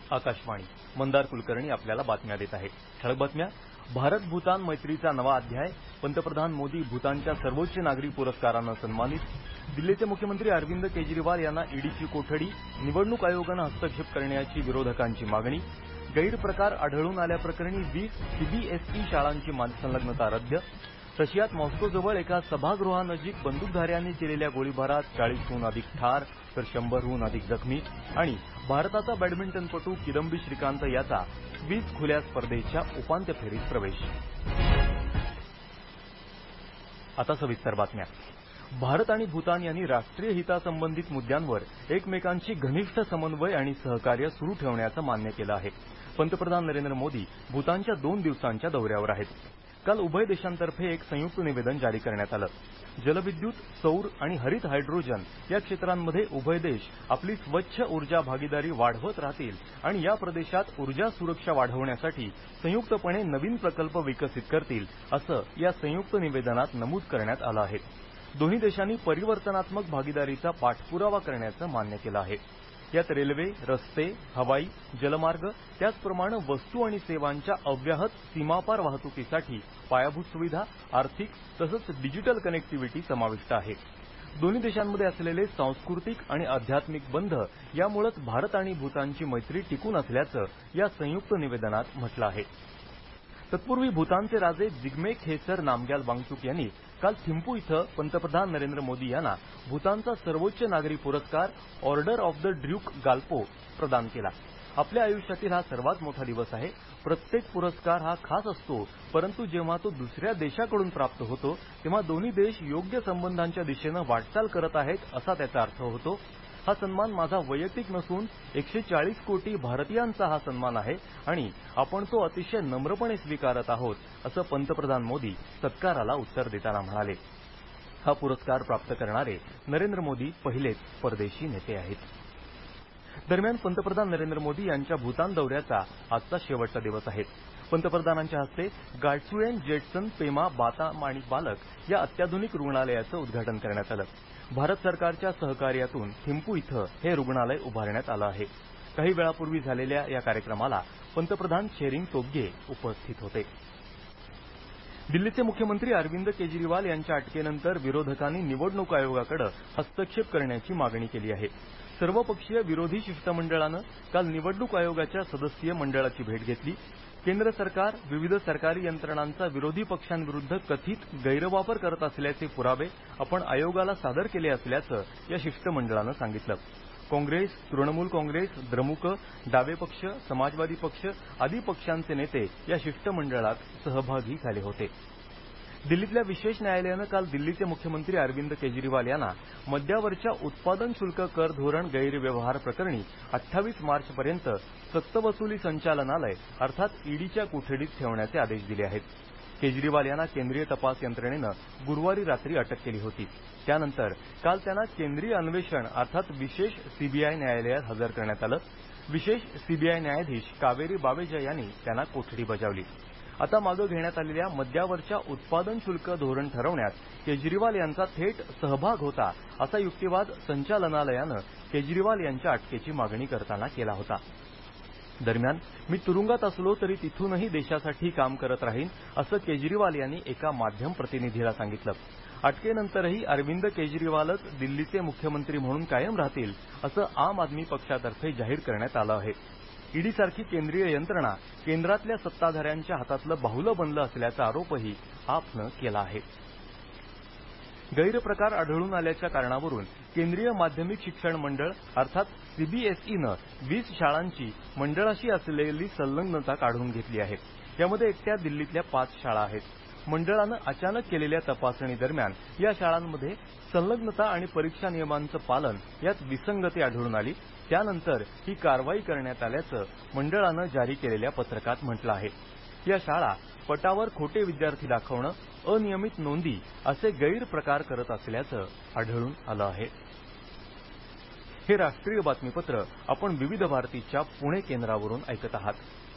आकाशवाणी मंदार कुलकर्णी आपल्याला बातम्या देत आहे. ठळक बातम्या. भारत भूतान मैत्रीचा नवा अध्याय. पंतप्रधान मोदी भूतानच्या सर्वोच्च नागरी पुरस्कारानं सन्मानित. दिल्लीचे मुख्यमंत्री अरविंद केजरीवाल यांना ईडीची कोठडी. निवडणूक आयोगानं हस्तक्षेप करण्याची विरोधकांची मागणी. गैरप्रकार आढळून आल्याप्रकरणी 20 सीबीएसई शाळांची संलग्नता रद्द. रशियात मॉस्कोजवळ एका सभागृहानजीक बंदूकधाऱ्यांनी केलेल्या गोळीबारात 40हून अधिक ठार तर 100हून अधिक जखमी. आणि भारताचा बॅडमिंटनपटू किदंबी श्रीकांत याचा स्विस खुल्या स्पर्धेच्या उपांत्य फेरीत प्रवेश. आता सविस्तर बातम्या. भारत आणि भूतान यांनी राष्ट्रीय हितासंबंधित मुद्द्यांवर एकमेकांशी घनिष्ठ समन्वय आणि सहकार्य सुरू ठेवण्याचं मान्य केलं आहे. पंतप्रधान नरेंद्र मोदी भूतानच्या 2 दिवसांच्या दौऱ्यावर आहेत. काल उभय देशांतर्फे एक संयुक्त निवेदन जारी करण्यात आलं. जलविद्युत, सौर आणि हरित हायड्रोजन या क्षेत्रांमध्ये उभय देश आपली स्वच्छ ऊर्जा भागीदारी वाढवत राहतील आणि या प्रदेशात ऊर्जा सुरक्षा वाढवण्यासाठी संयुक्तपणे नवीन प्रकल्प विकसित करतील, असं या संयुक्त निवेदनात नमूद करण्यात आलं आहे. दोन्ही देशांनी परिवर्तनात्मक भागीदारीचा पाठपुरावा करण्याचं मान्य केलं आहे. यात रेल्वे, रस्ते, हवाई, जलमार्ग त्याचप्रमाणे वस्तू आणि सेवांच्या अव्याहत सीमापार वाहतुकीसाठी पायाभूत सुविधा, आर्थिक तसंच डिजिटल कनेक्टिव्हिटी समाविष्ट आहे. दोन्ही देशांमध्ये असलेले सांस्कृतिक आणि आध्यात्मिक बंध यामुळेच भारत आणि भूतानची मैत्री टिकून असल्याचं या संयुक्त निवेदनात म्हटलं आहे. तत्पूर्वी भूतानचे राजे जिग्मे खेसर नामग्याल वांगचुक यांनी काल थिम्पू इथं पंतप्रधान नरेंद्र मोदी यांना भूतानचा सर्वोच्च नागरी पुरस्कार Order of the Druk Gyalpo प्रदान केला. आपल्या आयुष्यातील हा सर्वात मोठा दिवस आहे. प्रत्येक पुरस्कार हा खास असतो, परंतु जेव्हा तो दुसऱ्या देशाकडून प्राप्त होतो तेव्हा दोन्ही देश योग्य संबंधांच्या दिशेनं वाटचाल करत आहेत असा त्याचा अर्थ होतो. हा सन्मान माझा वैयक्तिक नसून 140 कोटी भारतीयांचा हा सन्मान आहे आणि आपण तो अतिशय नम्रपणे स्वीकारत आहोत, असं पंतप्रधान मोदी सत्काराला उत्तर देताना म्हणाले. हा पुरस्कार प्राप्त करणारे नरेंद्र मोदी पहिलेच परदेशी नेते आहेत. दरम्यान पंतप्रधान नरेंद्र मोदी यांच्या भूतान दौऱ्याचा आजचा शेवटचा दिवस आहे. पंतप्रधानांच्या हस्ते गाटसुएन जेटसन पेमा बाता आणि बालक या अत्याधुनिक रुग्णालयाचं उद्घाटन करण्यात आलं. भारत सरकारच्या सहकार्यातून थिम्पू इथं हे रुग्णालय उभारण्यात आलं आहे. काही वेळापूर्वी झालेल्या या कार्यक्रमाला पंतप्रधान शेरिंग तोब्गे उपस्थित होते. दिल्लीचे मुख्यमंत्री अरविंद केजरीवाल यांच्या अटकेनंतर विरोधकांनी निवडणूक आयोगाकडे हस्तक्षेप करण्याची मागणी केली आहे. सर्वपक्षीय विरोधी शिष्टमंडळानं काल निवडणूक आयोगाच्या सदस्यीय मंडळाची भेट घेतली. केंद्र सरकार विविध सरकारी यंत्रणांचा विरोधी पक्षांविरुद्ध कथित गैरवापर करत असल्याचे पुरावे आपण आयोगाला सादर केले असल्याचं या शिष्टमंडळानं सांगितलं. काँग्रेस, तृणमूल काँग्रेस, द्रमुक, डावे पक्ष, समाजवादी पक्ष आदी पक्षांचे नेते या शिष्टमंडळात सहभागी झाले होते. दिल्लीतल्या विशेष न्यायालयानं काल दिल्लीचे मुख्यमंत्री अरविंद केजरीवाल यांना मद्यावरच्या उत्पादन शुल्क कर धोरण गैरव्यवहार प्रकरणी 28 मार्चपर्यंत सक्तवसुली संचालनालय अर्थात ईडीच्या कोठडीत ठेवण्याचे आदेश दिले आहेत. केजरीवाल यांना केंद्रीय तपास यंत्रणेनं गुरुवारी रात्री अटक केली होती. त्यानंतर काल त्यांना केंद्रीय अन्वेषण अर्थात विशेष सीबीआय न्यायालयात हजर करण्यात आलं. विशेष सीबीआय न्यायाधीश कावेरी बावेजा यांनी त्यांना कोठडी बजावली. आता मागे घेण्यात आलेल्या मद्यावरच्या उत्पादन शुल्क धोरण ठरवण्यात केजरीवाल यांचा थेट सहभाग होता असा युक्तिवाद संचालनालयानं केजरीवाल यांच्या अटकेची मागणी करताना केला होता. दरम्यान मी तुरुंगात असलो तरी तिथूनही देशासाठी काम करत राहीन असं केजरीवाल यांनी एका माध्यम प्रतिनिधीला सांगितलं. अटकेनंतरही अरविंद केजरीवालच दिल्लीचे मुख्यमंत्री म्हणून कायम राहतील असं आम आदमी पक्षातर्फे जाहीर करण्यात आलं आहे. ईडीसारखी केंद्रीय यंत्रणा केंद्रातल्या सत्ताधाऱ्यांच्या हातातलं बाहुलं बनलं असल्याचा आरोपही आपनं केला आहे. गैरप्रकार आढळून आल्याच्या कारणावरून केंद्रीय माध्यमिक शिक्षण मंडळ अर्थात सीबीएसईनं 20 शाळांची मंडळाशी असलेली संलग्नता काढून घेतली आहे. यामध्ये एकट्या दिल्लीतल्या 5 शाळा आहेत. मंडळानं अचानक केलेल्या तपासणी दरम्यान या शाळांमध्ये संलग्नता आणि परीक्षा नियमांचं पालन यात विसंगती आढळून आली. त्यानंतर ही कारवाई करण्यात आल्याचं मंडळानं जारी केलेल्या पत्रकात म्हटलं आहे. या शाळा पटावर खोटे विद्यार्थी दाखवणं, अनियमित नोंदी असे गैरप्रकार करत असल्याचं आढळून आलं आहे. हे राष्ट्रीय बातमीपत्र आपण विविध भारतीच्या पुणे केंद्रावरून ऐकत आहात.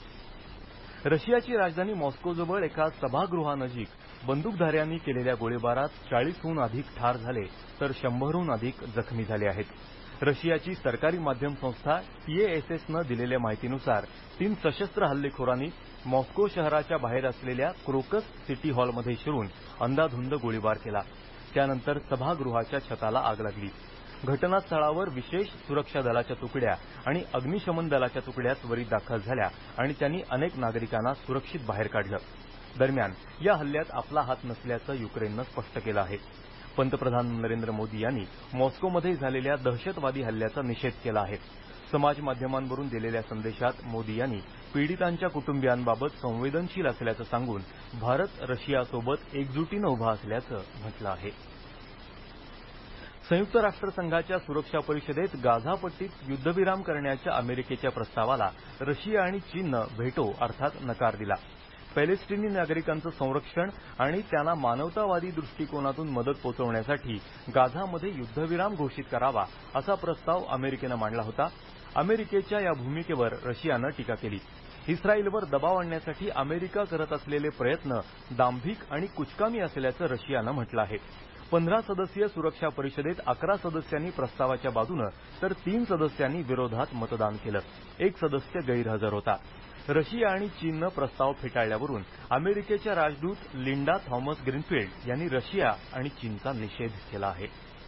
रशियाची राजधानी मॉस्कोजवळ एका सभागृहानजीक बंदूकधाऱ्यांनी केलेल्या गोळीबारात 40हून अधिक ठार झाले तर 100हून अधिक जखमी झाले आहेत. रशियाची सरकारी माध्यम संस्था TASSनं दिलेल्या माहितीनुसार 3 सशस्त्र हल्लेखोरांनी मॉस्को शहराच्या बाहेर असलेल्या क्रोकस सिटी हॉलमध्ये शिरून अंधाधुंद गोळीबार केला. त्यानंतर सभागृहाच्या छताला आग लागली. घटनास्थळावर विशेष सुरक्षा दलाच्या तुकड्या आणि अग्निशमन दलाच्या तुकड्या त्वरित दाखल झाल्या आणि त्यांनी अनेक नागरिकांना सुरक्षित बाहेर काढलं. दरम्यान या हल्ल्यात आपला हात नसल्याचं युक्रेननं स्पष्ट केलं आहे. पंतप्रधान नरेंद्र मोदी यांनी मॉस्कोमध्ये झालेल्या दहशतवादी हल्ल्याचा निषेध केला आहे. समाज माध्यमांवरून दिलेल्या संदेशात मोदी यांनी पीडितांच्या कुटुंबियांबाबत संवेदनशील असल्याचं सांगून भारत रशियासोबत एकजुटीनं उभा असल्याचं म्हटलं आहे. संयुक्त राष्ट्रसंघाच्या सुरक्षा परिषदेत गाझा पट्टीत युद्धविराम करण्याच्या अमेरिकेच्या प्रस्तावाला रशिया आणि चीननं व्हेटो अर्थात नकार दिला. पॅलेस्टिनी नागरिकांचं संरक्षण आणि त्यांना मानवतावादी दृष्टिकोनातून मदत पोहोचवण्यासाठी गाझामध्ये युद्धविराम घोषित करावा असा प्रस्ताव अमेरिकेनं मांडला होता. अमेरिकेच्या या भूमिकेवर रशियानं टीका केली. इस्रायलवर दबाव आणण्यासाठी अमेरिका करत असलेले प्रयत्न दांभिक आणि कुचकामी असल्याचं रशियानं म्हटलं आहे. 15 सदस्यीय सुरक्षा परिषदेत 11 सदस्यांनी प्रस्तावाच्या बाजूनं तर 3 सदस्यांनी विरोधात मतदान केलं. एक सदस्य गैरहजर होता. रशिया आणि चीननं प्रस्ताव फेटाळल्यावरून अमेरिकेच्या राजदूत लिंडा थॉमस ग्रीनफील्ड यांनी रशिया आणि चीनचा निषेध केला आहे.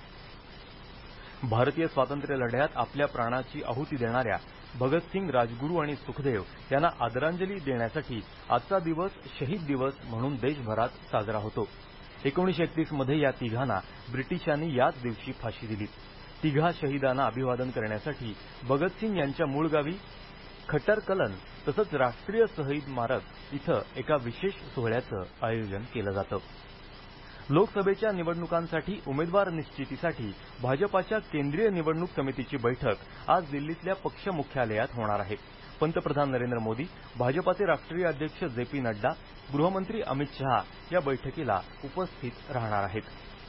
भारतीय स्वातंत्र्य लढ्यात आपल्या प्राणाची आहुती देणाऱ्या भगतसिंग, राजगुरू आणि सुखदेव यांना आदरांजली देण्यासाठी आजचा दिवस शहीद दिवस म्हणून देशभरात साजरा होतो. 1931 मध्ये या तिघांना ब्रिटिशांनी याच दिवशी फाशी दिली. तिघा शहीदांना अभिवादन करण्यासाठी भगतसिंग यांच्या मूळ गावी खटरकलन तसंच राष्ट्रीय शहीद स्मारक इथं एका विशेष सोहळ्याचं आयोजन केलं जातं. लोकसभेच्या निवडणुकांसाठी उमेदवार निश्चितीसाठी भाजपाच्या केंद्रीय निवडणूक समितीची बैठक आज दिल्लीतल्या पक्ष मुख्यालयात होणार आहे. पंतप्रधान नरेंद्र मोदी, भाजपाचे राष्ट्रीय अध्यक्ष JP नड्डा, गृहमंत्री अमित शहा या बैठकीला उपस्थित राहणार आहेत.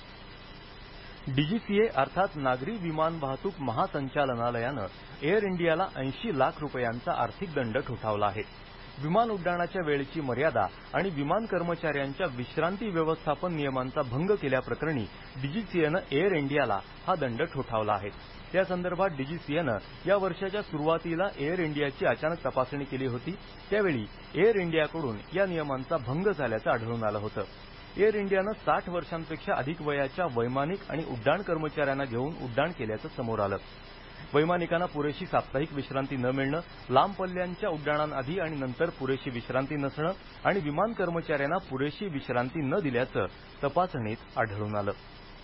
DGCA अर्थात नागरी विमान वाहतूक महासंचालनालयानं एअर इंडियाला 80 लाख रुपयांचा आर्थिक दंड ठोठावला आहे. विमान उड्डाणाच्या वेळेची मर्यादा आणि विमान कर्मचाऱ्यांच्या विश्रांती व्यवस्थापन नियमांचा भंग केल्याप्रकरणी DGCAनं एअर इंडियाला हा दंड ठोठावला आहे. त्यासंदर्भात DGCAनं या वर्षाच्या सुरुवातीला एअर इंडियाची अचानक तपासणी केली होती. त्यावेळी एअर इंडियाकडून या नियमांचा भंग झाल्याचं आढळून आलं होतं. एअर इंडियानं 60 वर्षांपेक्षा अधिक वयाच्या वैमानिक आणि उड्डाण कर्मचाऱ्यांना घेऊन उड्डाण केल्याचं समोर आलं. वैमानिकांना पुरेशी साप्ताहिक विश्रांती न मिळणं, लांब पल्ल्यांच्या उड्डाणांआधी आणि नंतर पुरेशी विश्रांती नसणं आणि विमान कर्मचाऱ्यांना पुरेशी विश्रांती न दिल्याचं तपासणीत आढळून आलं.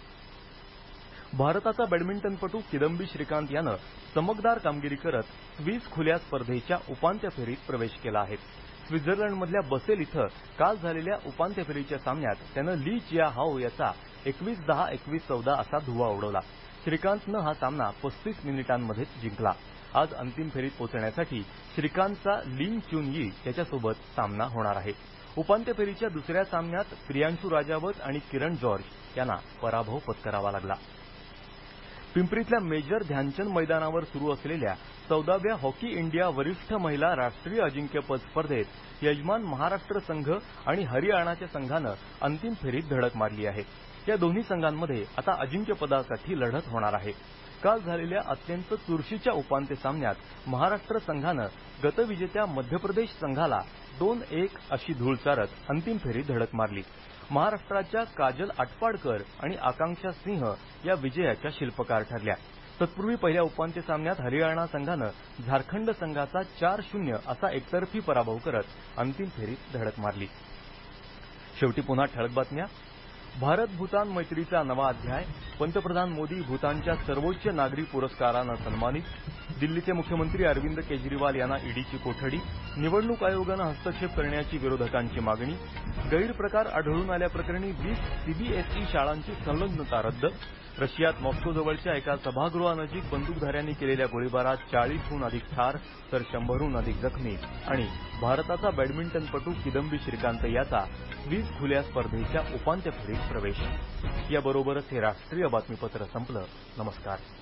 भारताचा बॅडमिंटनपटू किदंबी श्रीकांत यानं चमकदार कामगिरी करत स्विस खुल्या स्पर्धेच्या उपांत्य फेरीत प्रवेश केला आहे. स्वित्झर्लंडमधल्या बसेल इथं काल झालेल्या उपांत्य फेरीच्या सामन्यात त्यानं ली चिया हाओ याचा 21-10, 21-14 असा धुव्वा उडवला. श्रीकांतनं हा सामना 35 मिनिटांमध्येच जिंकला. आज अंतिम फेरीत पोहोचण्यासाठी श्रीकांतचा लिन चुन यी याच्यासोबत सामना होणार आहे. उपांत्य फेरीच्या दुसऱ्या सामन्यात प्रियांशू राजावत आणि किरण जॉर्ज यांना पराभव पत्करावा लागला. पिंपरीतल्या मेजर ध्यानचंद मैदानावर सुरू असलेल्या 14व्या हॉकी इंडिया वरिष्ठ महिला राष्ट्रीय अजिंक्यपद स्पर्धेत यजमान महाराष्ट्र संघ आणि हरियाणाच्या संघानं अंतिम फेरीत धडक मारली आहे. या दोन्ही संघांमध्ये आता अजिंक्यपदासाठी लढत होणार आहे. काल झालेल्या अत्यंत चुरशीच्या उपांत्य सामन्यात महाराष्ट्र संघानं गतविजेत्या मध्य प्रदेश संघाला 2-1 अशी धूळ चारत अंतिम फेरीत धडक मारली. महाराष्ट्राच्या काजल आटपाडकर आणि आकांक्षा सिंह या विजयाच्या शिल्पकार ठरल्या. तत्पूर्वी पहिल्या उपांत्य सामन्यात हरियाणा संघानं झारखंड संघाचा 4-0 असा एकतर्फी पराभव करत अंतिम फेरीत धडक मारली. शेवटी पुन्हा ठळक बातम्या. भारत भूतान मैत्रीचा नवा अध्याय. पंतप्रधान मोदी भूतानच्या सर्वोच्च नागरी पुरस्कारानं सन्मानित. दिल्लीचे मुख्यमंत्री अरविंद केजरीवाल यांना ईडीची कोठडी. निवडणूक आयोगानं हस्तक्षेप करण्याची विरोधकांची मागणी. गैरप्रकार आढळून आल्याप्रकरणी 20 CBSE शाळांची संलग्नता रद्द. रशियात मॉस्कोजवळच्या एका सभागृहानजीक बंदूकधाऱ्यांनी केलेल्या गोळीबारात 40हून अधिक ठार तर 100हून अधिक जखमी. आणि भारताचा बॅडमिंटनपटू किदंबी श्रीकांत याचा स्विस खुल्या स्पर्धेच्या उपांत्य फेरीत प्रवेश. याबरोबरच हे राष्ट्रीय बातमीपत्र संपलं. नमस्कार.